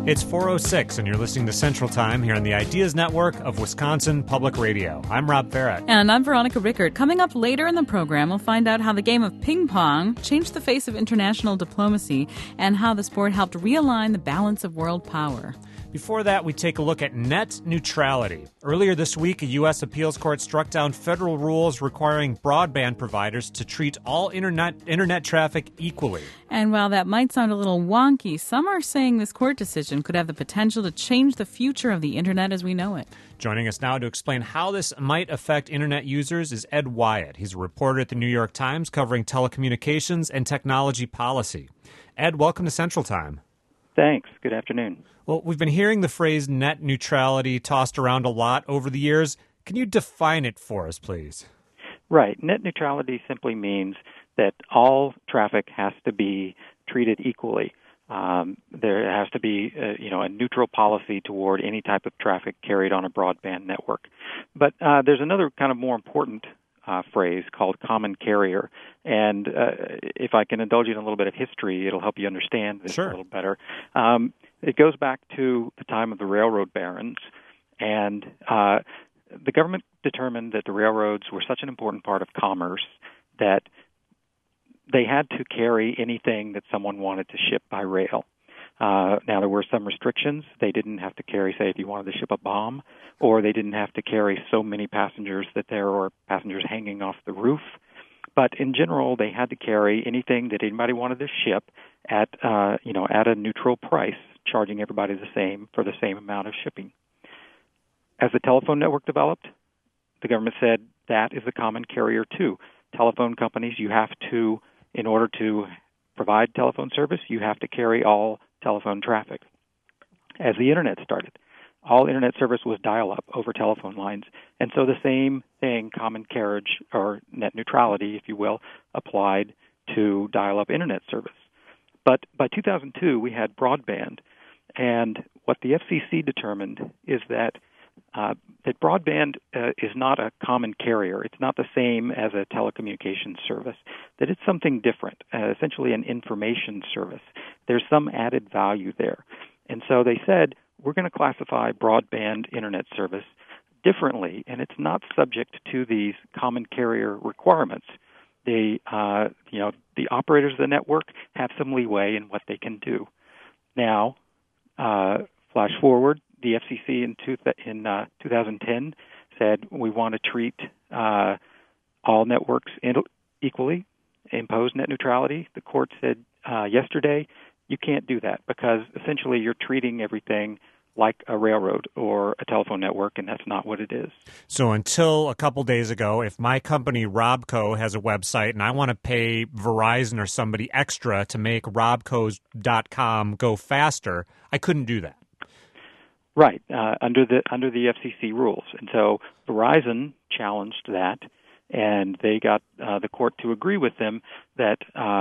It's 4:06, and you're listening to Central Time here on the Ideas Network of Wisconsin Public Radio. I'm Rob Farrett. And I'm Veronica Rickert. Coming up later in the program, we'll find out how the game of ping pong changed the face of international diplomacy and how the sport helped realign the balance of world power. Before that, we take a look at net neutrality. Earlier this week, a U.S. appeals court struck down federal rules requiring broadband providers to treat all internet traffic equally. And while that might sound a little wonky, some are saying this court decision could have the potential to change the future of the internet as we know it. Joining us now to explain how this might affect internet users is Ed Wyatt. He's a reporter at the New York Times covering telecommunications and technology policy. Ed, welcome to Central Time. Thanks. Good afternoon. Well, we've been hearing the phrase net neutrality tossed around a lot over the years. Can you define it for us, please? Right. Net neutrality simply means that all traffic has to be treated equally. There has to be a neutral policy toward any type of traffic carried on a broadband network. But there's another kind of more important phrase called common carrier. And if I can indulge you in a little bit of history, it'll help you understand this Sure. a little better. It goes back to the time of the railroad barons, and the government determined that the railroads were such an important part of commerce that they had to carry anything that someone wanted to ship by rail. Now, there were some restrictions. They didn't have to carry, say, if you wanted to ship a bomb, or they didn't have to carry so many passengers that there were passengers hanging off the roof. But in general, they had to carry anything that anybody wanted to ship at a neutral price, charging everybody the same for the same amount of shipping. As the telephone network developed, the government said that is a common carrier too. Telephone companies, you have to, in order to provide telephone service, you have to carry all telephone traffic. As the internet started, all internet service was dial-up over telephone lines. And so the same thing, common carriage, or net neutrality, if you will, applied to dial-up internet service. But by 2002, we had broadband. And what the FCC determined is that broadband is not a common carrier. It's not the same as a telecommunications service, that it's something different, essentially an information service. There's some added value there. And so they said, we're going to classify broadband internet service differently, and it's not subject to these common carrier requirements. The operators of the network have some leeway in what they can do. Now, flash forward, the FCC in 2010 said we want to treat all networks equally, impose net neutrality. The court said yesterday you can't do that because essentially you're treating everything like a railroad or a telephone network, and that's not what it is. So until a couple days ago, if my company Robco has a website and I want to pay Verizon or somebody extra to make robcos.com go faster, I couldn't do that. Right, under the FCC rules. And so Verizon challenged that, and they got the court to agree with them that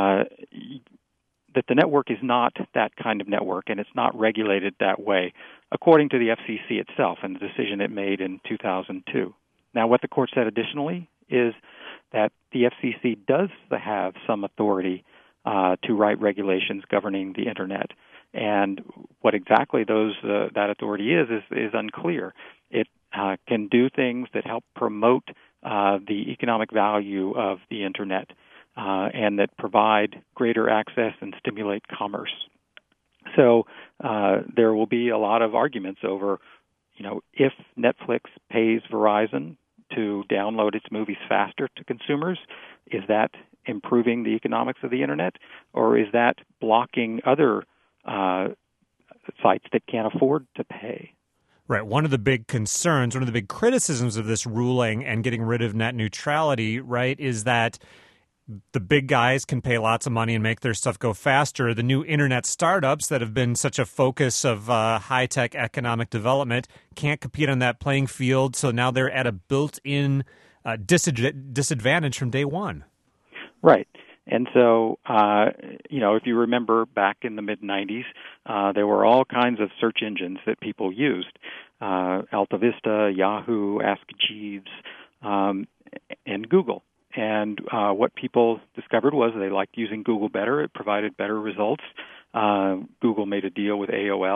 the network is not that kind of network, and it's not regulated that way, according to the FCC itself and the decision it made in 2002. Now, what the court said additionally is that the FCC does have some authority to write regulations governing the Internet. And what exactly that authority is unclear. It can do things that help promote the economic value of the Internet and that provide greater access and stimulate commerce. So there will be a lot of arguments over, if Netflix pays Verizon to download its movies faster to consumers, is that improving the economics of the Internet, or is that blocking other sites that can't afford to pay? Right. One of the big concerns, one of the big criticisms of this ruling and getting rid of net neutrality, right, is that the big guys can pay lots of money and make their stuff go faster. The new internet startups that have been such a focus of high-tech economic development can't compete on that playing field, so now they're at a built-in disadvantage from day one. Right. And so, if you remember back in the mid-'90s, there were all kinds of search engines that people used, AltaVista, Yahoo, Ask Jeeves, and Google. And what people discovered was they liked using Google better. It provided better results. Google made a deal with AOL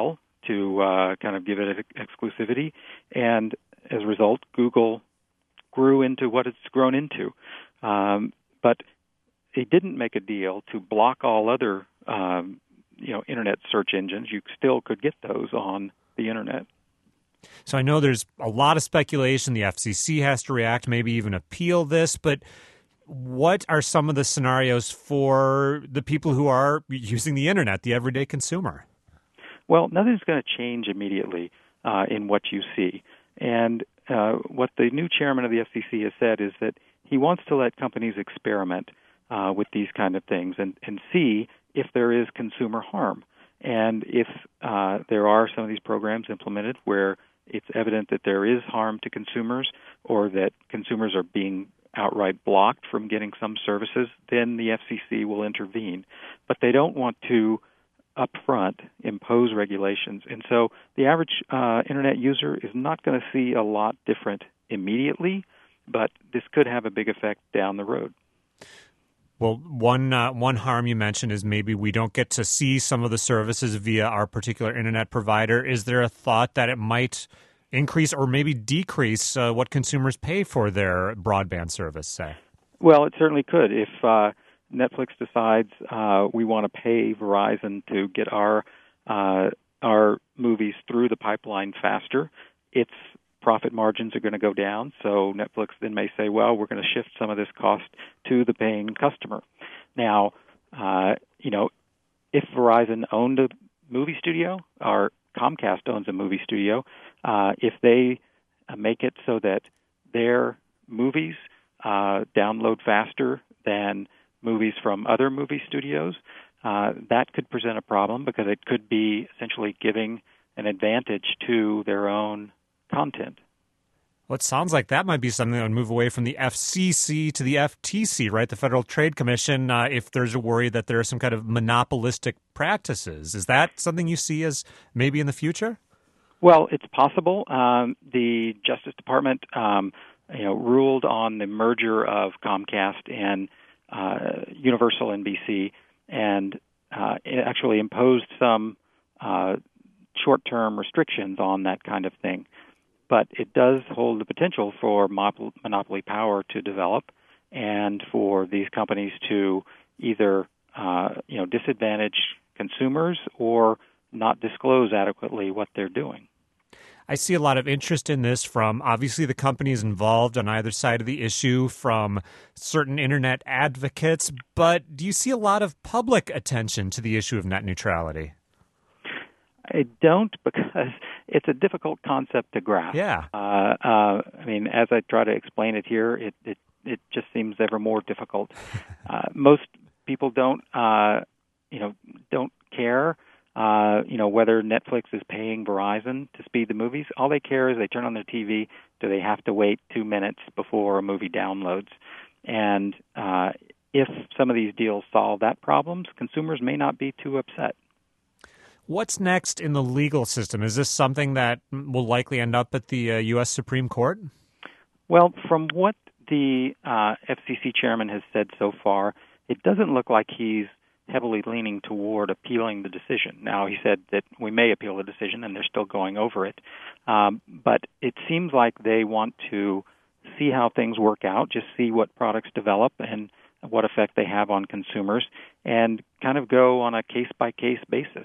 to kind of give it exclusivity. And as a result, Google grew into what it's grown into. But it didn't make a deal to block all other internet search engines. You still could get those on the internet. So I know there's a lot of speculation. The FCC has to react, maybe even appeal this. But what are some of the scenarios for the people who are using the internet, the everyday consumer? Well, nothing's going to change immediately in what you see. And what the new chairman of the FCC has said is that he wants to let companies experiment with these kind of things and see if there is consumer harm. And if there are some of these programs implemented where it's evident that there is harm to consumers or that consumers are being outright blocked from getting some services, then the FCC will intervene. But they don't want to upfront impose regulations. And so the average internet user is not going to see a lot different immediately, but this could have a big effect down the road. Well, one harm you mentioned is maybe we don't get to see some of the services via our particular internet provider. Is there a thought that it might increase or maybe decrease what consumers pay for their broadband service, say? Well, it certainly could. If Netflix decides we want to pay Verizon to get our movies through the pipeline faster, its profit margins are going to go down. So Netflix then may say, well, we're going to shift some of this cost to the paying customer. Now, if Verizon owned a movie studio or Comcast owns a movie studio, if they make it so that their movies download faster than movies from other movie studios, that could present a problem because it could be essentially giving an advantage to their own content. Well, it sounds like that might be something that would move away from the FCC to the FTC, right? The Federal Trade Commission, if there's a worry that there are some kind of monopolistic practices. Is that something you see as maybe in the future? Well, it's possible. The Justice Department, ruled on the merger of Comcast and Universal NBC, and it actually imposed some short-term restrictions on that kind of thing. But it does hold the potential for monopoly power to develop and for these companies to either disadvantage consumers or not disclose adequately what they're doing. I see a lot of interest in this from, obviously, the companies involved on either side of the issue, from certain internet advocates, but do you see a lot of public attention to the issue of net neutrality? I don't, because it's a difficult concept to grasp. Yeah. As I try to explain it here, it just seems ever more difficult. Most people don't care, whether Netflix is paying Verizon to speed the movies. All they care is they turn on their TV. Do they have to wait 2 minutes before a movie downloads? And if some of these deals solve that problem, consumers may not be too upset. What's next in the legal system? Is this something that will likely end up at the U.S. Supreme Court? Well, from what the FCC chairman has said so far, it doesn't look like he's heavily leaning toward appealing the decision. Now, he said that we may appeal the decision, and they're still going over it. But it seems like they want to see how things work out, just see what products develop and what effect they have on consumers, and kind of go on a case-by-case basis.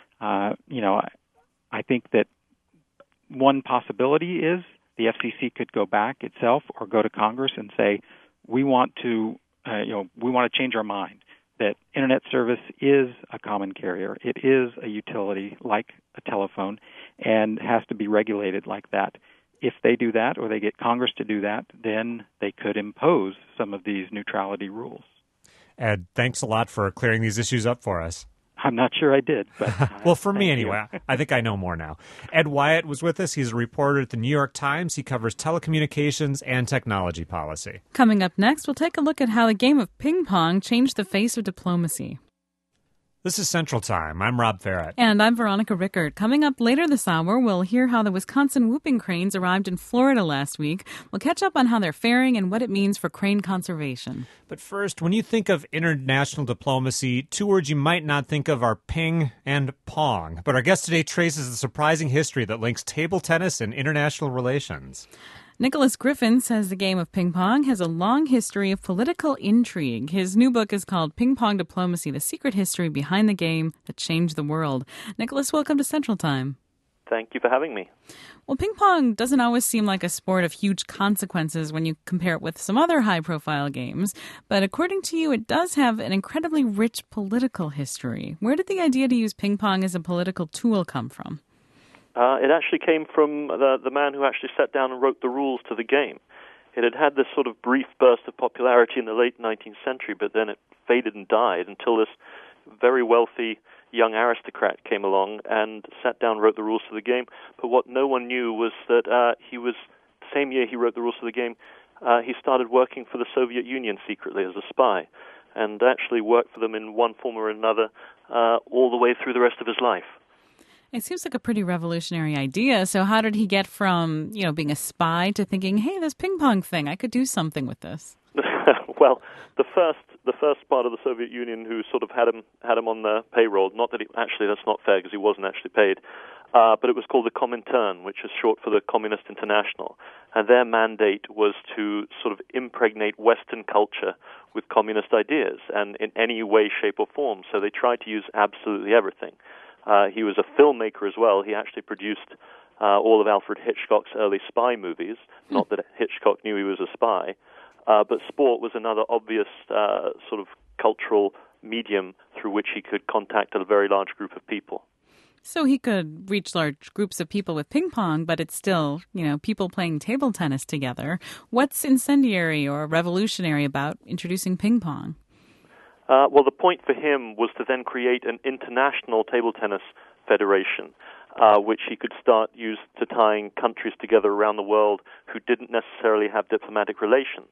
I think that one possibility is the FCC could go back itself or go to Congress and say, we want to change our mind that internet service is a common carrier. It is a utility like a telephone and has to be regulated like that. If they do that or they get Congress to do that, then they could impose some of these neutrality rules. Ed, thanks a lot for clearing these issues up for us. I'm not sure I did. But well, for me anyway. I think I know more now. Ed Wyatt was with us. He's a reporter at the New York Times. He covers telecommunications and technology policy. Coming up next, we'll take a look at how the game of ping pong changed the face of diplomacy. This is Central Time. I'm Rob Farrett. And I'm Veronica Rickert. Coming up later this hour, we'll hear how the Wisconsin whooping cranes arrived in Florida last week. We'll catch up on how they're faring and what it means for crane conservation. But first, when you think of international diplomacy, two words you might not think of are ping and pong. But our guest today traces the surprising history that links table tennis and international relations. Nicholas Griffin says the game of ping pong has a long history of political intrigue. His new book is called Ping Pong Diplomacy, The Secret History Behind the Game That Changed the World. Nicholas, welcome to Central Time. Thank you for having me. Well, ping pong doesn't always seem like a sport of huge consequences when you compare it with some other high-profile games. But according to you, it does have an incredibly rich political history. Where did the idea to use ping pong as a political tool come from? It actually came from the man who actually sat down and wrote the rules to the game. It had this sort of brief burst of popularity in the late 19th century, but then it faded and died until this very wealthy young aristocrat came along and sat down and wrote the rules to the game. But what no one knew was that the same year he wrote the rules to the game, he started working for the Soviet Union secretly as a spy, and actually worked for them in one form or another all the way through the rest of his life. It seems like a pretty revolutionary idea. So how did he get from, being a spy to thinking, hey, this ping pong thing, I could do something with this? Well, the first part of the Soviet Union who sort of had him on their payroll, not that that's not fair because he wasn't actually paid, but it was called the Comintern, which is short for the Communist International. And their mandate was to sort of impregnate Western culture with communist ideas and in any way, shape, or form. So they tried to use absolutely everything. He was a filmmaker as well. He actually produced all of Alfred Hitchcock's early spy movies. Not that Hitchcock knew he was a spy. But sport was another obvious sort of cultural medium through which he could contact a very large group of people. So he could reach large groups of people with ping pong, but it's still, people playing table tennis together. What's incendiary or revolutionary about introducing ping pong? Well, the point for him was to then create an international table tennis federation, which he could start use to tying countries together around the world who didn't necessarily have diplomatic relations.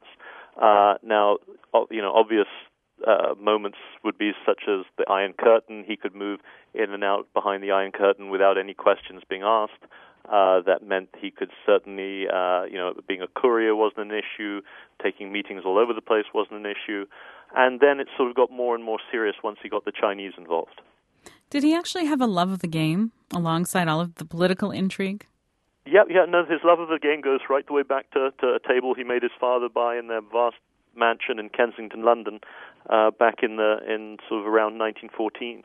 Now, obvious moments would be such as the Iron Curtain. He could move in and out behind the Iron Curtain without any questions being asked. That meant he could certainly, being a courier wasn't an issue, taking meetings all over the place wasn't an issue. And then it sort of got more and more serious once he got the Chinese involved. Did he actually have a love of the game alongside all of the political intrigue? Yeah, no, his love of the game goes right the way back to a table he made his father buy in their vast mansion in Kensington, London, back in sort of around 1914.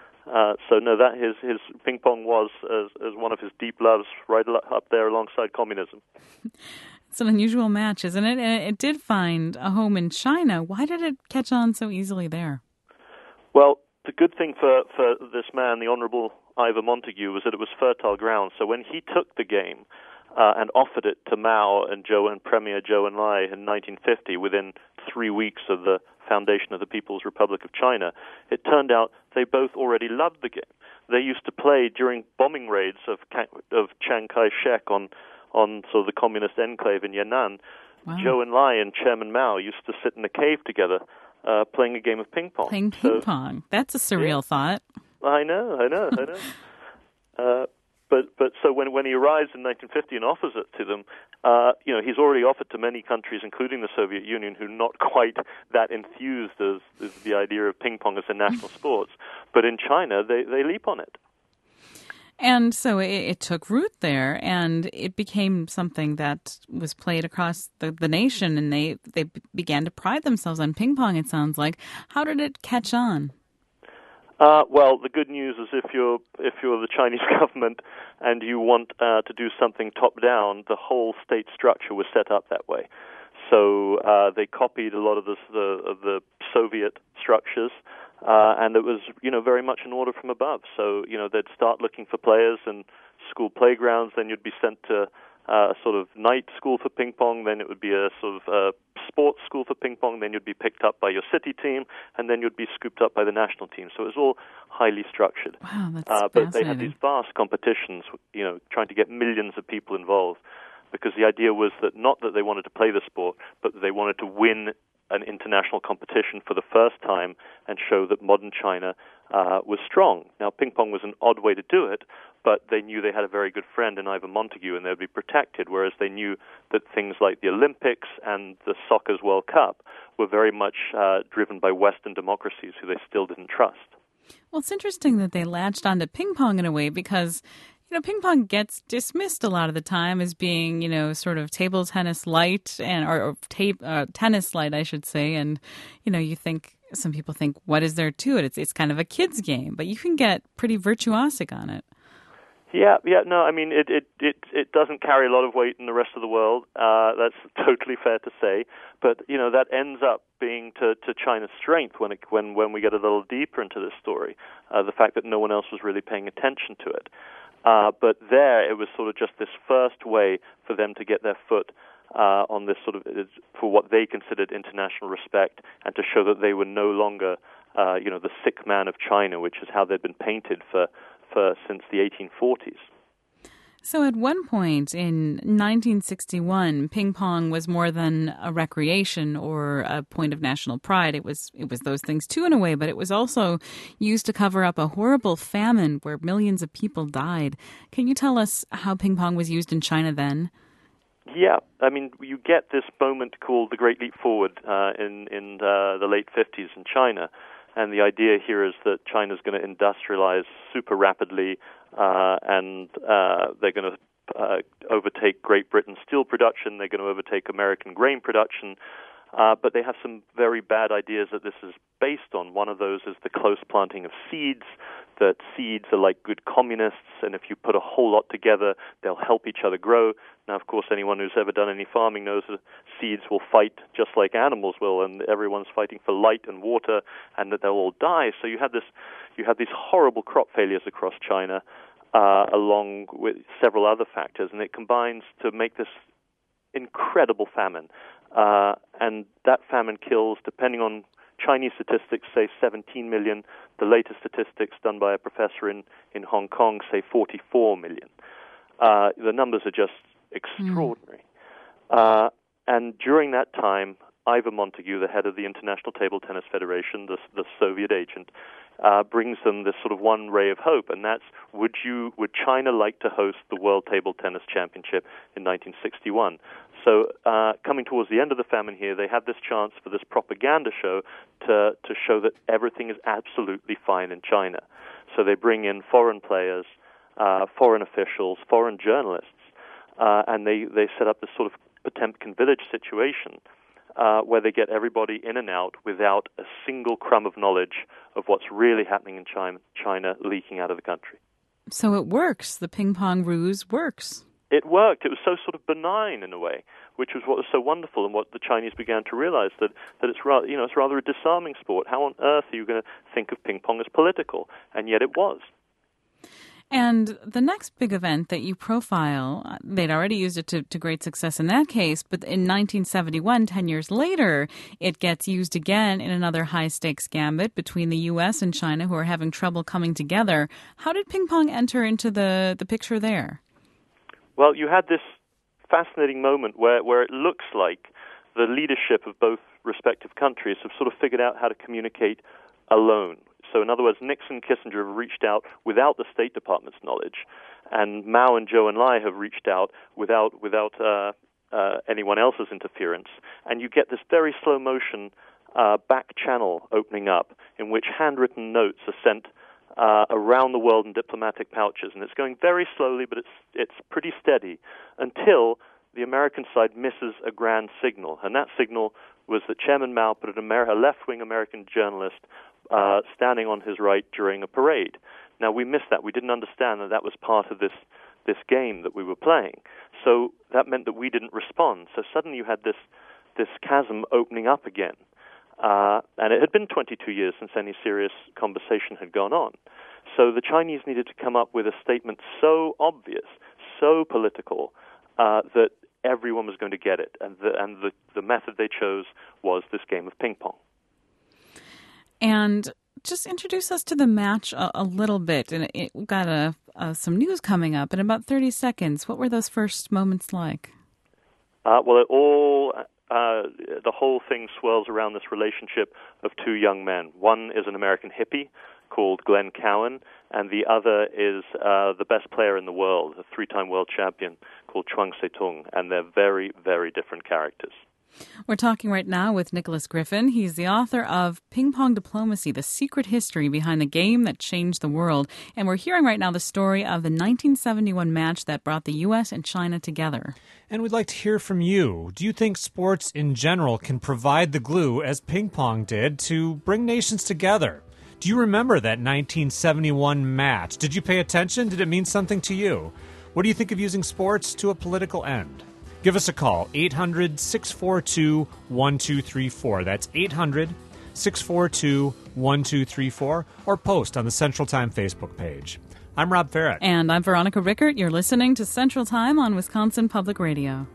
So no, that his ping pong was as one of his deep loves, right up there alongside communism. It's an unusual match, isn't it? And it did find a home in China. Why did it catch on so easily there? Well, the good thing for this man, the Honourable Ivor Montagu, was that it was fertile ground. So when he took the game and offered it to Mao and Premier Zhou Enlai in 1950, within 3 weeks of the foundation of the People's Republic of China, it turned out they both already loved the game. They used to play during bombing raids of Chiang Kai-shek on sort of the communist enclave in Yan'an. Wow. Zhou Enlai and Chairman Mao used to sit in a cave together playing a game of ping pong. Playing ping pong. That's a surreal thought. I know. But so when he arrives in 1950 and offers it to them, he's already offered to many countries, including the Soviet Union, who are not quite that enthused as the idea of ping pong as a national sport. But in China, they leap on it. And so it took root there, and it became something that was played across the nation, and they began to pride themselves on ping pong, it sounds like. How did it catch on? Well, the good news is if you're the Chinese government and you want to do something top down, the whole state structure was set up that way. So they copied a lot of the Soviet structures, and it was very much an order from above. So they'd start looking for players in school playgrounds. Then you'd be sent to a sort of night school for ping pong. Then it would be a sort of sports school for ping pong. Then you'd be picked up by your city team, and then you'd be scooped up by the national team. So it was all highly structured. Wow, that's but they had these vast competitions, trying to get millions of people involved, because the idea was that not that they wanted to play the sport, but that they wanted to win an international competition for the first time and show that modern China was strong. Now, ping pong was an odd way to do it, but they knew they had a very good friend in Ivan Montague, and they would be protected, whereas they knew that things like the Olympics and the Soccer's World Cup were very much driven by Western democracies who they still didn't trust. Well, it's interesting that they latched onto ping pong in a way because, ping pong gets dismissed a lot of the time as being, sort of table tennis light or tennis light, I should say. And, some people think, what is there to it? It's kind of a kid's game, but you can get pretty virtuosic on it. Yeah, no, I mean, it doesn't carry a lot of weight in the rest of the world. That's totally fair to say. But, that ends up being to China's strength when we get a little deeper into this story, the fact that no one else was really paying attention to it. But there, it was sort of just this first way for them to get their foot on this sort of, for what they considered international respect, and to show that they were no longer, the sick man of China, which is how they'd been painted since the 1840s. So at one point in 1961, ping pong was more than a recreation or a point of national pride. It was those things too in a way, but it was also used to cover up a horrible famine where millions of people died. Can you tell us how ping pong was used in China then? Yeah, I mean, you get this moment called the Great Leap Forward in the late 50s in China. And the idea here is that China's going to industrialize super rapidly, and they're going to overtake Great Britain's steel production. They're going to overtake American grain production. But they have some very bad ideas that this is based on. One of those is the close planting of seeds, that seeds are like good communists, and if you put a whole lot together, they'll help each other grow. Now, of course, anyone who's ever done any farming knows that seeds will fight just like animals will, and everyone's fighting for light and water, and that they'll all die. So you have these horrible crop failures across China, along with several other factors, and it combines to make this incredible famine. And that famine kills, depending on Chinese statistics, say 17 million. The latest statistics done by a professor in Hong Kong say 44 million. The numbers are just extraordinary. And during that time, Ivan Montague, the head of the International Table Tennis Federation, the Soviet agent, brings them this sort of one ray of hope, and that's would China like to host the World Table Tennis Championship in 1961? So coming towards the end of the famine here, they have this chance for this propaganda show to show that everything is absolutely fine in China. So they bring in foreign players, foreign officials, foreign journalists, and they set up this sort of Potemkin village situation where they get everybody in and out without a single crumb of knowledge of what's really happening in China leaking out of the country. So it works. The ping pong ruse works. It worked. It was so sort of benign in a way, which was what was so wonderful, and what the Chinese began to realize that it's rather a disarming sport. How on earth are you going to think of ping pong as political? And yet it was. And the next big event that you profile, they'd already used it to great success in that case, but in 1971, 10 years later, it gets used again in another high-stakes gambit between the U.S. and China, who are having trouble coming together. How did ping pong enter into the picture there? Well, you had this fascinating moment where it looks like the leadership of both respective countries have sort of figured out how to communicate alone. So in other words, Nixon and Kissinger have reached out without the State Department's knowledge, and Mao and Zhou Enlai have reached out without anyone else's interference. And you get this very slow motion back channel opening up in which handwritten notes are sent around the world in diplomatic pouches, and it's going very slowly, but it's pretty steady until the American side misses a grand signal, and that signal was that Chairman Mao put a left-wing American journalist standing on his right during a parade. Now, we missed that. We didn't understand that was part of this game that we were playing. So that meant that we didn't respond. So suddenly you had this chasm opening up again. And it had been 22 years since any serious conversation had gone on. So the Chinese needed to come up with a statement so obvious, so political, that everyone was going to get it. And the method they chose was this game of ping pong. And just introduce us to the match a little bit. And we've got some news coming up in about 30 seconds. What were those first moments like? The whole thing swirls around this relationship of two young men. One is an American hippie called Glenn Cowan, and the other is the best player in the world, a three-time world champion called Chuang Tse-tung, and they're very, very different characters. We're talking right now with Nicholas Griffin. He's the author of Ping Pong Diplomacy, The Secret History Behind the Game That Changed the World. And we're hearing right now the story of the 1971 match that brought the U.S. and China together. And we'd like to hear from you. Do you think sports in general can provide the glue, as ping pong did, to bring nations together? Do you remember that 1971 match? Did you pay attention? Did it mean something to you? What do you think of using sports to a political end? Give us a call, 800-642-1234. That's 800-642-1234, or post on the Central Time Facebook page. I'm Rob Farrett. And I'm Veronica Rickert. You're listening to Central Time on Wisconsin Public Radio.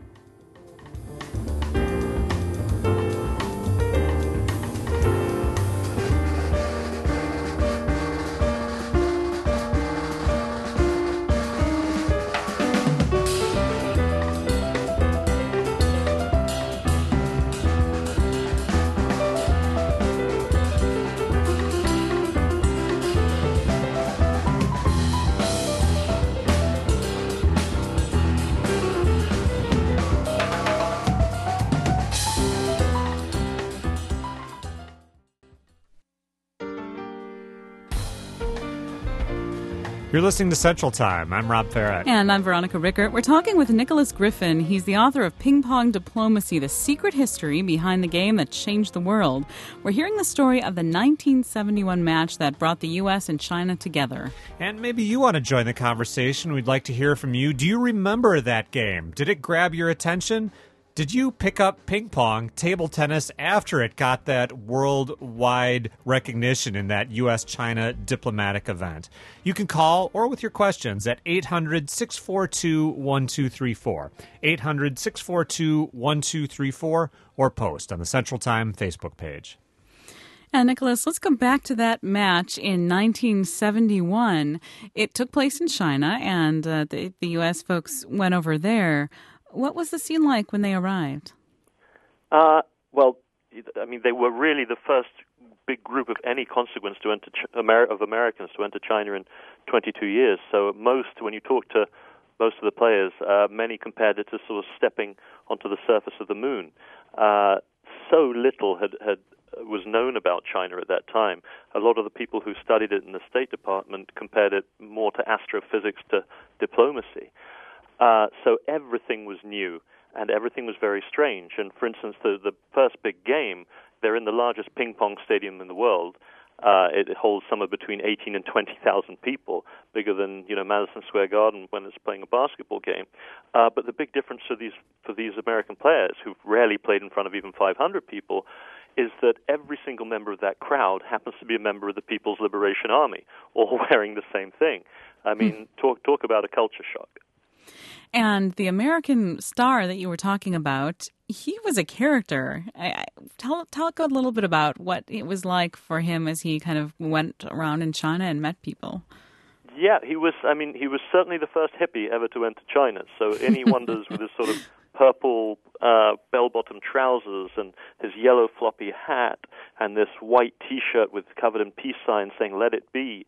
You're listening to Central Time. I'm Rob Farrett. And I'm Veronica Rickert. We're talking with Nicholas Griffin. He's the author of Ping Pong Diplomacy, The Secret History Behind the Game That Changed the World. We're hearing the story of the 1971 match that brought the U.S. and China together. And maybe you want to join the conversation. We'd like to hear from you. Do you remember that game? Did it grab your attention? Did you pick up ping pong, table tennis, after it got that worldwide recognition in that U.S.-China diplomatic event? You can call or with your questions at 800-642-1234, 800-642-1234, or post on the Central Time Facebook page. And Nicholas, let's go back to that match in 1971. It took place in China, and the U.S. folks went over there. What was the scene like when they arrived? Well, I mean, they were really the first big group of any consequence to enter of Americans to enter China in 22 years. So when you talk to most of the players, many compared it to sort of stepping onto the surface of the moon. So little was known about China at that time. A lot of the people who studied it in the State Department compared it more to astrophysics to diplomacy. So everything was new, and everything was very strange. And for instance, the first big game, they're in the largest ping pong stadium in the world. It holds somewhere between 18 and 20,000 people, bigger than Madison Square Garden when it's playing a basketball game. But the big difference for these American players, who've rarely played in front of even 500 people, is that every single member of that crowd happens to be a member of the People's Liberation Army, all wearing the same thing. I mean, talk about a culture shock. And the American star that you were talking about, he was a character. Tell a little bit about what it was like for him as he kind of went around in China and met people. Yeah, he was certainly the first hippie ever to enter China. So any wonders with his sort of purple bell-bottom trousers and his yellow floppy hat and this white T-shirt covered in peace signs saying "Let it be,"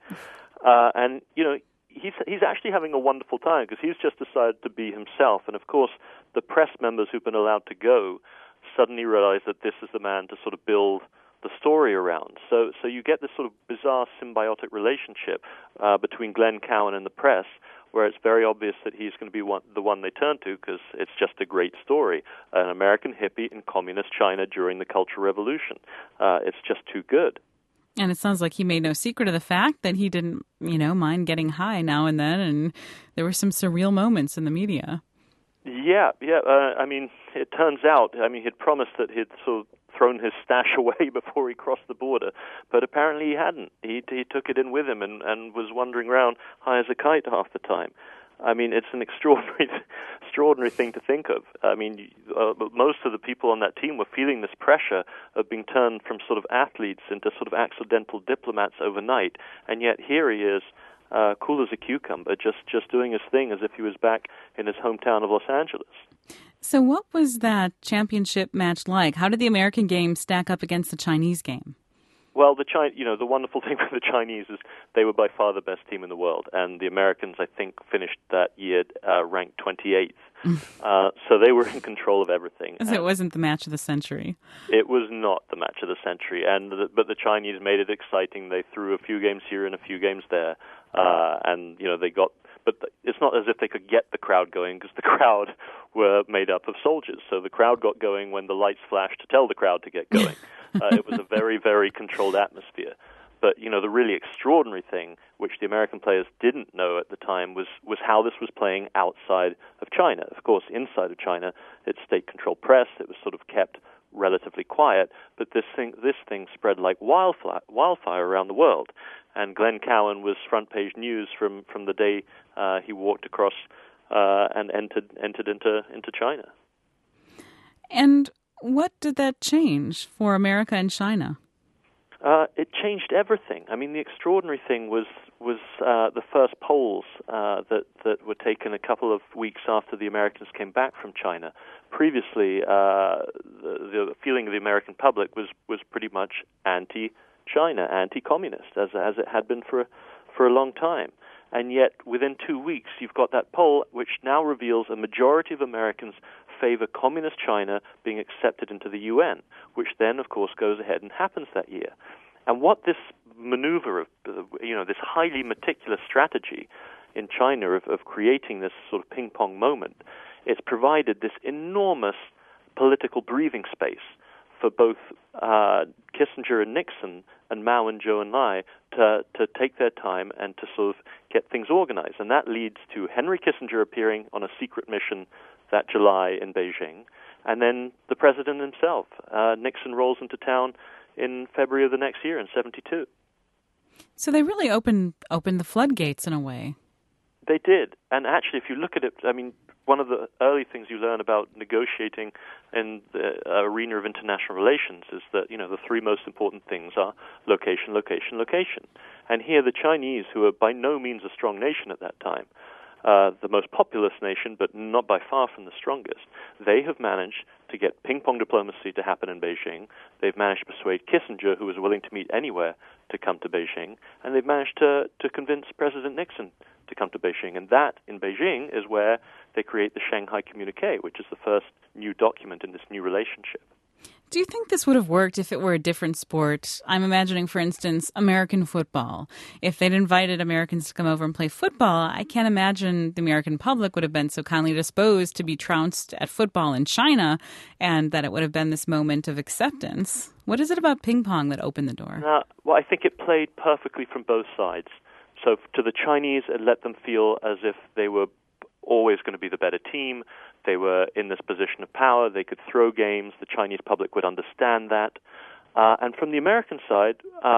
and He's actually having a wonderful time because he's just decided to be himself. And, of course, the press members who've been allowed to go suddenly realize that this is the man to sort of build the story around. So you get this sort of bizarre symbiotic relationship between Glenn Cowan and the press, where it's very obvious that he's going to be the one they turn to because it's just a great story. An American hippie in communist China during the Cultural Revolution. It's just too good. And it sounds like he made no secret of the fact that he didn't, mind getting high now and then, and there were some surreal moments in the media. Yeah. I mean, it turns out, he'd promised that he'd sort of thrown his stash away before he crossed the border, but apparently he hadn't. He took it in with him and was wandering around high as a kite half the time. I mean, it's an extraordinary thing to think of. I mean, most of the people on that team were feeling this pressure of being turned from sort of athletes into sort of accidental diplomats overnight, and yet here he is, cool as a cucumber, just doing his thing as if he was back in his hometown of Los Angeles. So what was that championship match like? How did the American game stack up against the Chinese game? Well, the wonderful thing with the Chinese is they were by far the best team in the world, and the Americans, I think, finished that year ranked 28th. So they were in control of everything. As it wasn't the match of the century. It was not the match of the century, but the Chinese made it exciting. They threw a few games here and a few games there, and they got. But it's not as if they could get the crowd going, because the crowd were made up of soldiers. So the crowd got going when the lights flashed to tell the crowd to get going. It was a very, very controlled atmosphere. But, the really extraordinary thing, which the American players didn't know at the time, was how this was playing outside of China. Of course, inside of China, it's state-controlled press. It was sort of kept relatively quiet. But this thing spread like wildfire around the world. And Glenn Cowan was front-page news from the day he walked across and entered into China. And what did that change for America and China? It changed everything. I mean, the extraordinary thing was the first polls that were taken a couple of weeks after the Americans came back from China. Previously, the feeling of the American public was pretty much anti-China, anti-communist, as it had been for a long time. And yet, within 2 weeks, you've got that poll which now reveals a majority of Americans favor communist China being accepted into the UN, which then, of course, goes ahead and happens that year. And what this maneuver of, this highly meticulous strategy in China of creating this sort of ping-pong moment, it's provided this enormous political breathing space for both Kissinger and Nixon and Mao and Zhou Enlai to take their time and to sort of get things organized. And that leads to Henry Kissinger appearing on a secret mission that July in Beijing, and then the president himself. Nixon rolls into town in February of the next year in 1972. So they really opened the floodgates in a way. They did. And actually, if you look at it, I mean, one of the early things you learn about negotiating in the arena of international relations is that, the three most important things are location, location, location. And here the Chinese, who are by no means a strong nation at that time, the most populous nation, but not by far from the strongest, they have managed to get ping-pong diplomacy to happen in Beijing. They've managed to persuade Kissinger, who was willing to meet anywhere, to come to Beijing. And they've managed to convince President Nixon to come to Beijing. And that, in Beijing, is where they create the Shanghai Communique, which is the first new document in this new relationship. Do you think this would have worked if it were a different sport? I'm imagining, for instance, American football. If they'd invited Americans to come over and play football, I can't imagine the American public would have been so kindly disposed to be trounced at football in China, and that it would have been this moment of acceptance. What is it about ping pong that opened the door? Well, I think it played perfectly from both sides. So to the Chinese, it let them feel as if they were always going to be the better team. They were in this position of power. They could throw games. The Chinese public would understand that. And from the American side,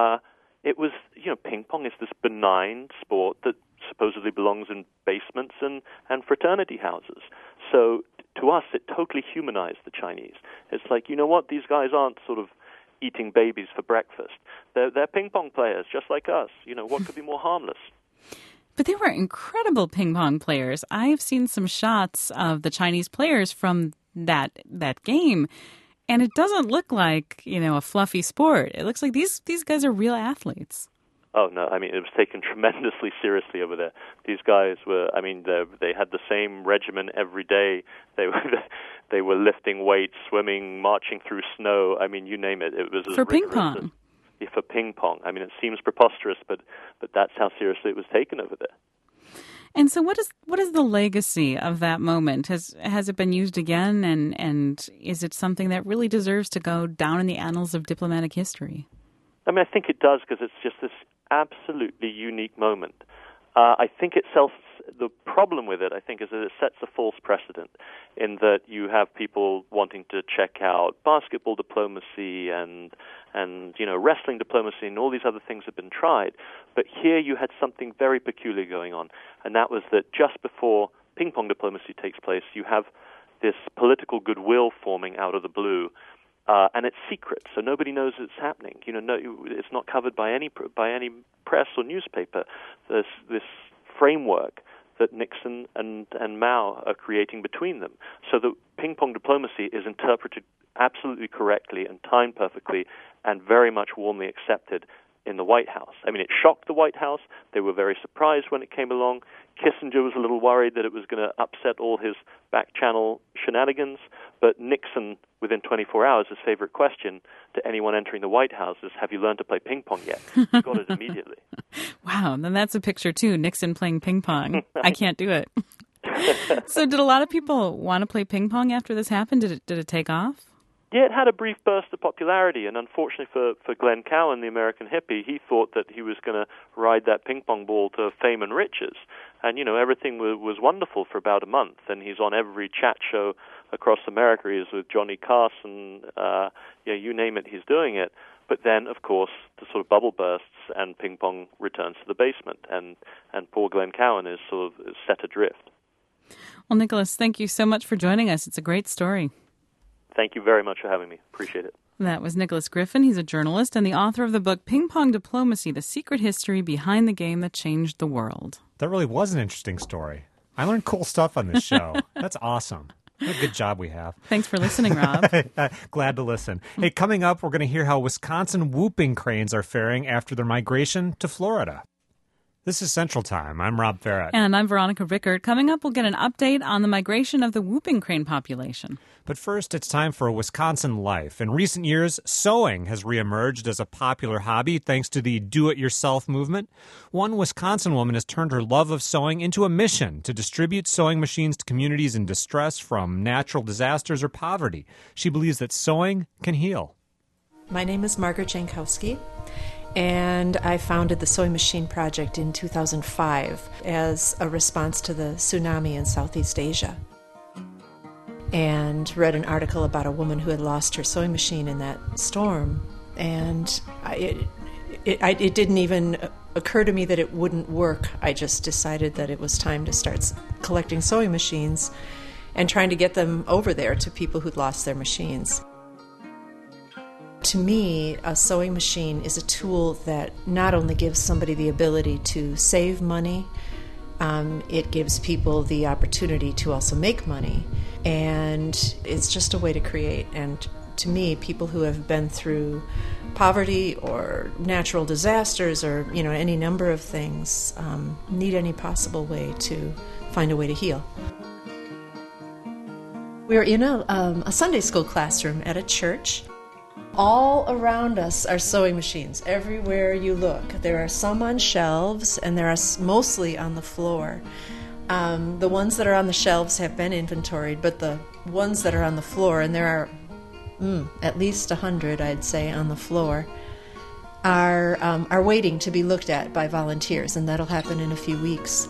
it was, ping pong is this benign sport that supposedly belongs in basements and fraternity houses. So to us, it totally humanized the Chinese. It's like, you know what? These guys aren't sort of eating babies for breakfast. They're ping pong players, just like us. What could be more harmless? But they were incredible ping pong players. I've seen some shots of the Chinese players from that game, and it doesn't look like, a fluffy sport. It looks like these guys are real athletes. Oh, no, I mean, it was taken tremendously seriously over there. These guys were, they had the same regimen every day. They were lifting weights, swimming, marching through snow. I mean, you name it. It was for ping pong. For ping pong. I mean, it seems preposterous, but that's how seriously it was taken over there. And so what is the legacy of that moment? Has it been used again, and is it something that really deserves to go down in the annals of diplomatic history? I mean, I think it does, because it's just this absolutely unique moment. I think the problem with it, I think, is that it sets a false precedent in that you have people wanting to check out basketball diplomacy and wrestling diplomacy, and all these other things have been tried. But here you had something very peculiar going on, and that was that just before ping pong diplomacy takes place, you have this political goodwill forming out of the blue. And it's secret, so nobody knows it's happening. It's not covered by any press or newspaper. There's this framework that Nixon and Mao are creating between them, so the ping pong diplomacy is interpreted absolutely correctly and timed perfectly and very much warmly accepted in the White House. I mean, it shocked the White House. They were very surprised when it came along. Kissinger was a little worried that it was going to upset all his back-channel shenanigans. But Nixon, within 24 hours, his favorite question to anyone entering the White House is, have you learned to play ping pong yet? He got it immediately. Wow, then that's a picture, too. Nixon playing ping pong. I can't do it. So did a lot of people want to play ping pong after this happened? Did it take off? Yeah, it had a brief burst of popularity, and unfortunately for Glenn Cowan, the American hippie, he thought that he was going to ride that ping pong ball to fame and riches. And, everything was wonderful for about a month, and he's on every chat show across America. He's with Johnny Carson, you name it, he's doing it. But then, of course, the sort of bubble bursts, and ping pong returns to the basement, and poor Glenn Cowan is sort of set adrift. Well, Nicholas, thank you so much for joining us. It's a great story. Thank you very much for having me. Appreciate it. That was Nicholas Griffin. He's a journalist and the author of the book Ping Pong Diplomacy, The Secret History Behind the Game That Changed the World. That really was an interesting story. I learned cool stuff on this show. That's awesome. What a good job we have. Thanks for listening, Rob. Glad to listen. Hey, coming up, we're going to hear how Wisconsin whooping cranes are faring after their migration to Florida. This is Central Time. I'm Rob Farrett. And I'm Veronica Rickert. Coming up, we'll get an update on the migration of the whooping crane population. But first, it's time for a Wisconsin Life. In recent years, sewing has reemerged as a popular hobby thanks to the do-it-yourself movement. One Wisconsin woman has turned her love of sewing into a mission to distribute sewing machines to communities in distress from natural disasters or poverty. She believes that sewing can heal. My name is Margaret Jankowski, and I founded the Sewing Machine Project in 2005 as a response to the tsunami in Southeast Asia, and read an article about a woman who had lost her sewing machine in that storm, and it didn't even occur to me that it wouldn't work. I just decided that it was time to start collecting sewing machines and trying to get them over there to people who'd lost their machines. To me, a sewing machine is a tool that not only gives somebody the ability to save money, it gives people the opportunity to also make money. And it's just a way to create. And to me, people who have been through poverty or natural disasters or any number of things need any possible way to find a way to heal. We're in a Sunday school classroom at a church. All around us are sewing machines. Everywhere you look. There are some on shelves, and there are mostly on the floor. The ones that are on the shelves have been inventoried, but the ones that are on the floor, and there are at least 100, I'd say, on the floor, are waiting to be looked at by volunteers, and that'll happen in a few weeks.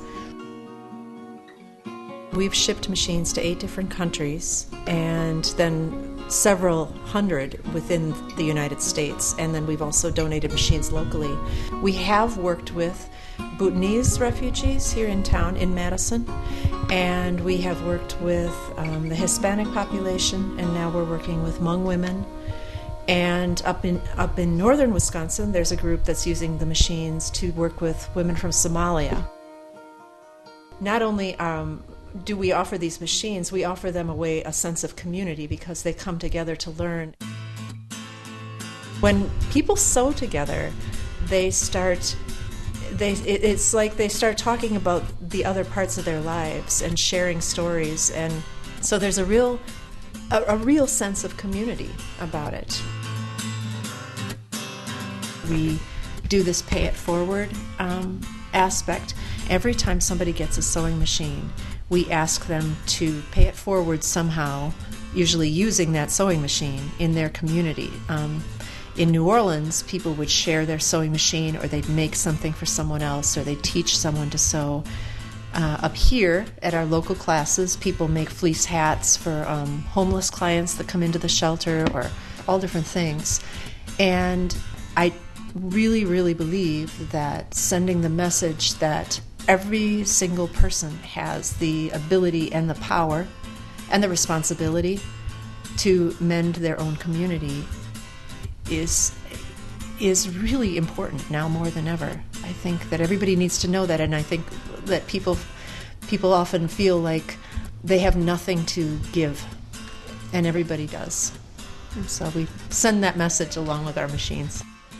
We've shipped machines to 8 different countries, and then several hundred within the United States, and then we've also donated machines locally. We have worked with Bhutanese refugees here in town in Madison, and we have worked with the Hispanic population, and now we're working with Hmong women. And up in northern Wisconsin, there's a group that's using the machines to work with women from Somalia. Not only do we offer these machines, we offer them a sense of community because they come together to learn. When people sew together, it's like they start talking about the other parts of their lives and sharing stories, and so there's a real sense of community about it. We do this pay it forward aspect. Every time somebody gets a sewing machine, we ask them to pay it forward somehow, usually using that sewing machine in their community. In New Orleans, people would share their sewing machine, or they'd make something for someone else, or they'd teach someone to sew. Up here at our local classes, people make fleece hats for homeless clients that come into the shelter, or all different things. And I really, really believe that sending the message that every single person has the ability and the power and the responsibility to mend their own community is really important now more than ever. I think that everybody needs to know that, and I think that people often feel like they have nothing to give, and everybody does. And so we send that message along with our machines.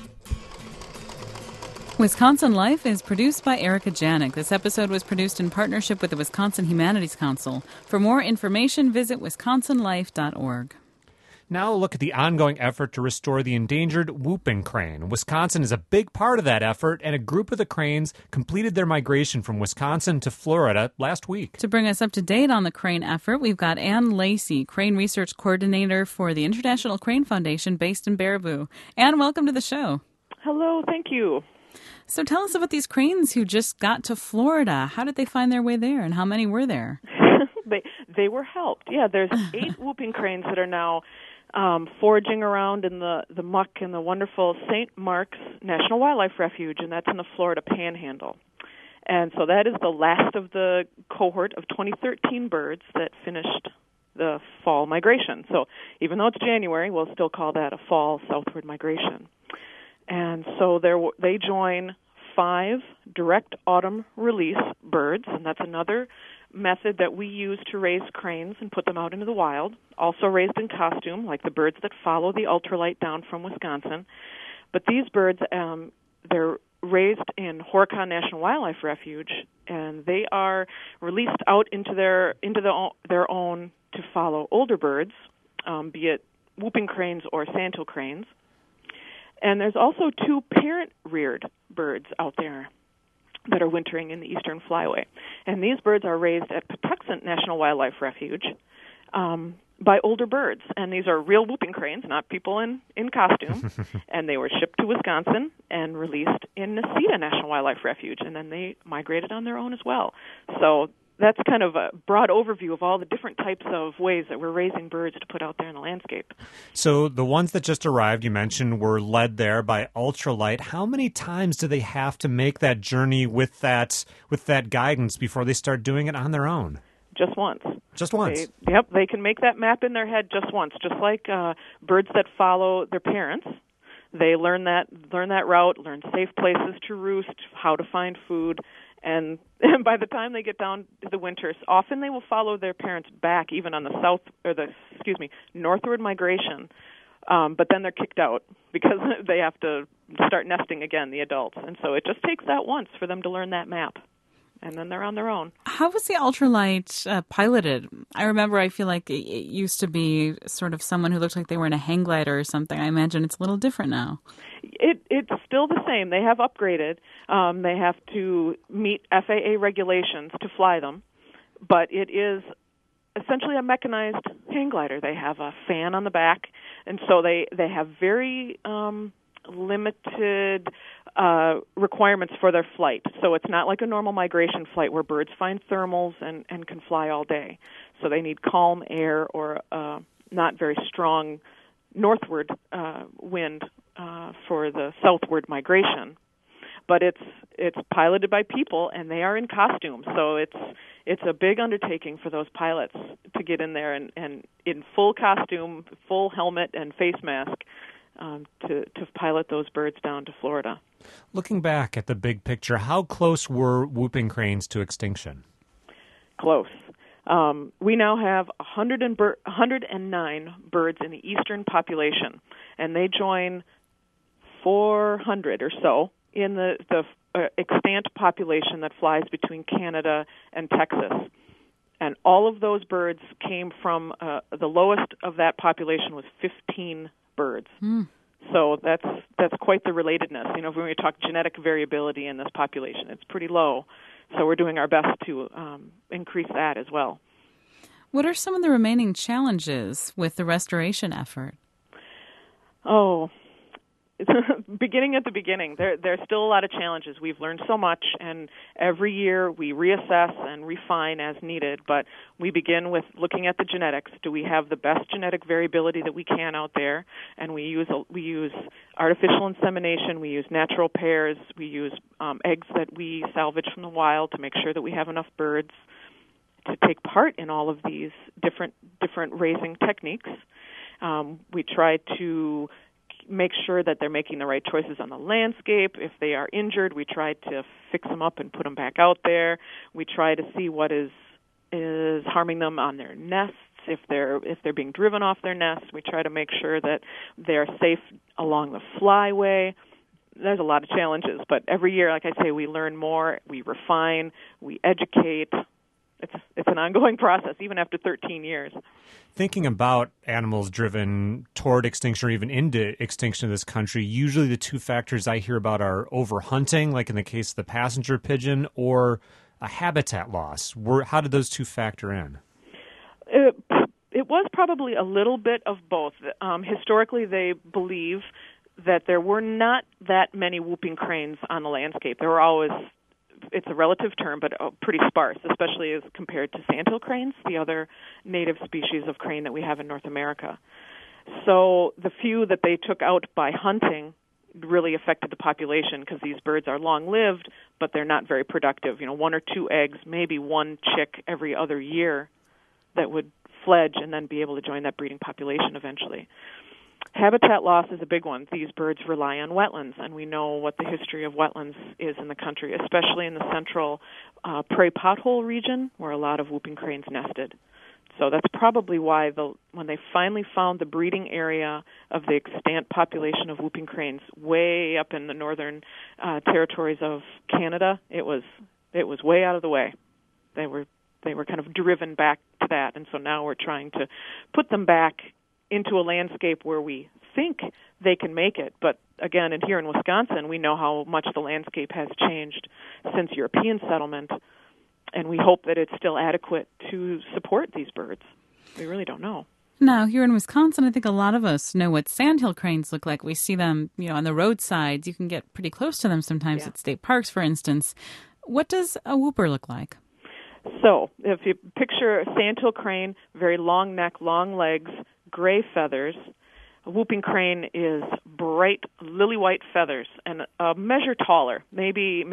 Wisconsin Life is produced by Erica Janik. This episode was produced in partnership with the Wisconsin Humanities Council. For more information, visit wisconsinlife.org. Now a look at the ongoing effort to restore the endangered whooping crane. Wisconsin is a big part of that effort, and a group of the cranes completed their migration from Wisconsin to Florida last week. To bring us up to date on the crane effort, we've got Ann Lacey, Crane Research Coordinator for the International Crane Foundation based in Baraboo. Ann, welcome to the show. Hello, thank you. So tell us about these cranes who just got to Florida. How did they find their way there, and how many were there? They were helped. Yeah, there's 8 whooping cranes that are now foraging around in the muck in the wonderful St. Mark's National Wildlife Refuge, and that's in the Florida Panhandle. And so that is the last of the cohort of 2013 birds that finished the fall migration. So even though it's January, we'll still call that a fall southward migration. And so they join 5 direct autumn release birds, and that's another method that we use to raise cranes and put them out into the wild, also raised in costume, like the birds that follow the ultralight down from Wisconsin. But these birds, they're raised in Horicon National Wildlife Refuge, and they are released out into their own to follow older birds, be it whooping cranes or sandhill cranes. And there's also 2 parent-reared birds out there that are wintering in the eastern flyway. And these birds are raised at Patuxent National Wildlife Refuge by older birds. And these are real whooping cranes, not people in costume. And they were shipped to Wisconsin and released in Necedah National Wildlife Refuge. And then they migrated on their own as well. So that's kind of a broad overview of all the different types of ways that we're raising birds to put out there in the landscape. So the ones that just arrived, you mentioned, were led there by ultralight. How many times do they have to make that journey with that guidance before they start doing it on their own? Just once. Just once? They can make that map in their head just once, just like birds that follow their parents. They learn that route, learn safe places to roost, how to find food. And by the time they get down to the winters, often they will follow their parents back, even on the northward migration. But then they're kicked out because they have to start nesting again, the adults. And so it just takes that once for them to learn that map. And then they're on their own. How was the ultralight piloted? I feel like it used to be sort of someone who looked like they were in a hang glider or something. I imagine it's a little different now. It's still the same. They have upgraded. They have to meet FAA regulations to fly them. But it is essentially a mechanized hang glider. They have a fan on the back, and so they have very limited requirements for their flight. So it's not like a normal migration flight where birds find thermals and can fly all day. So they need calm air or not very strong northward wind for the southward migration. But it's piloted by people, and they are in costume. So it's a big undertaking for those pilots to get in there and in full costume, full helmet and face mask to pilot those birds down to Florida. Looking back at the big picture, how close were whooping cranes to extinction? Close. We now have 109 birds in the eastern population, and they join 400 or so in the extant population that flies between Canada and Texas. And all of those birds came from the lowest of that population was 15 birds. So that's quite the relatedness. You know, when we talk genetic variability in this population, it's pretty low. So we're doing our best to increase that as well. What are some of the remaining challenges with the restoration effort? Oh, beginning at the beginning, there's still a lot of challenges. We've learned so much, and every year we reassess and refine as needed. But we begin with looking at the genetics. Do we have the best genetic variability that we can out there? And we use artificial insemination. We use natural pairs. We use eggs that we salvage from the wild to make sure that we have enough birds to take part in all of these different raising techniques. We try to make sure that they're making the right choices on the landscape. If they are injured, we try to fix them up and put them back out there. We try to see what is harming them on their nests if they're being driven off their nests. We try to make sure that they're safe along the flyway. There's a lot of challenges, but every year, like I say, we learn more, we refine, we educate. It's an ongoing process, even after 13 years. Thinking about animals driven toward extinction or even into extinction in this country, usually the two factors I hear about are overhunting, like in the case of the passenger pigeon, or a habitat loss. How did those two factor in? It was probably a little bit of both. Historically, they believe that there were not that many whooping cranes on the landscape. There were always, it's a relative term, but pretty sparse, especially as compared to sandhill cranes, the other native species of crane that we have in North America. So the few that they took out by hunting really affected the population because these birds are long-lived, but they're not very productive. 1 or 2 eggs, maybe 1 chick every other year that would fledge and then be able to join that breeding population eventually. Habitat loss is a big one. These birds rely on wetlands, and we know what the history of wetlands is in the country, especially in the central prairie pothole region where a lot of whooping cranes nested. So that's probably why when they finally found the breeding area of the extant population of whooping cranes way up in the northern territories of Canada, it was way out of the way. They were kind of driven back to that, and so now we're trying to put them back into a landscape where we think they can make it. But again, and here in Wisconsin, we know how much the landscape has changed since European settlement, and we hope that it's still adequate to support these birds. We really don't know. Now, here in Wisconsin, I think a lot of us know what sandhill cranes look like. We see them, on the roadsides. You can get pretty close to them sometimes at state parks, for instance. What does a whooper look like? So, if you picture a sandhill crane, very long neck, long legs, gray feathers. A whooping crane is bright lily-white feathers and a measure taller, maybe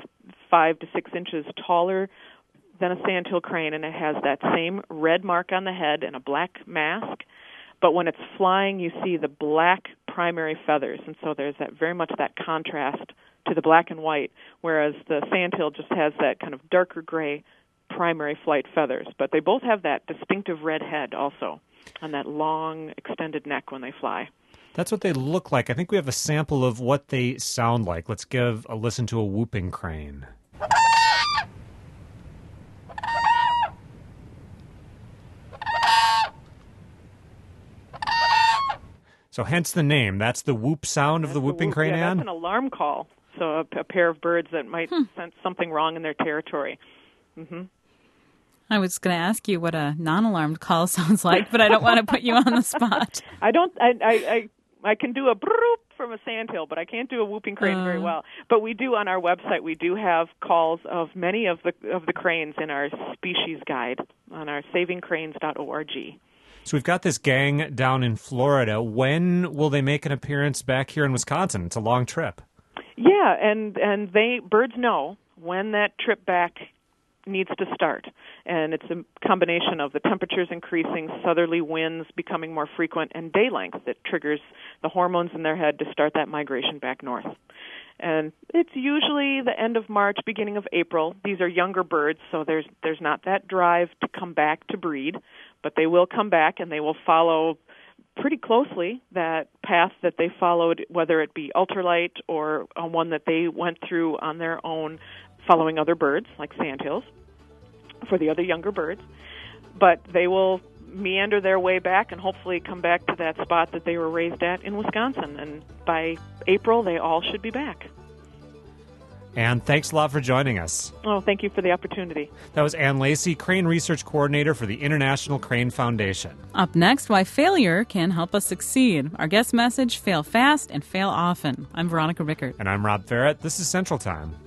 5 to 6 inches taller than a sandhill crane, and it has that same red mark on the head and a black mask. But when it's flying, you see the black primary feathers, and so there's very much that contrast to the black and white, whereas the sandhill just has that kind of darker gray primary flight feathers. But they both have that distinctive red head also, on that long, extended neck when they fly. That's what they look like. I think we have a sample of what they sound like. Let's give a listen to a whooping crane. So hence the name. That's the whoop sound of the whooping crane, Ann? That's an alarm call. So a pair of birds that might sense something wrong in their territory. Mm-hmm. I was going to ask you what a non-alarmed call sounds like, but I don't want to put you on the spot. I can do a broop from a sandhill, but I can't do a whooping crane very well. But we do on our website. We do have calls of many of the cranes in our species guide on our savingcranes.org. So we've got this gang down in Florida. When will they make an appearance back here in Wisconsin? It's a long trip. Yeah, and birds know when that trip back needs to start. And it's a combination of the temperatures increasing, southerly winds becoming more frequent, and day length that triggers the hormones in their head to start that migration back north. And it's usually the end of March, beginning of April. These are younger birds, so there's not that drive to come back to breed, but they will come back and they will follow pretty closely that path that they followed, whether it be ultralight or one that they went through on their own following other birds, like sandhills, for the other younger birds. But they will meander their way back and hopefully come back to that spot that they were raised at in Wisconsin. And by April, they all should be back. Ann, thanks a lot for joining us. Oh, thank you for the opportunity. That was Ann Lacey, Crane Research Coordinator for the International Crane Foundation. Up next, why failure can help us succeed. Our guest message, fail fast and fail often. I'm Veronica Rickert. And I'm Rob Farrett. This is Central Time.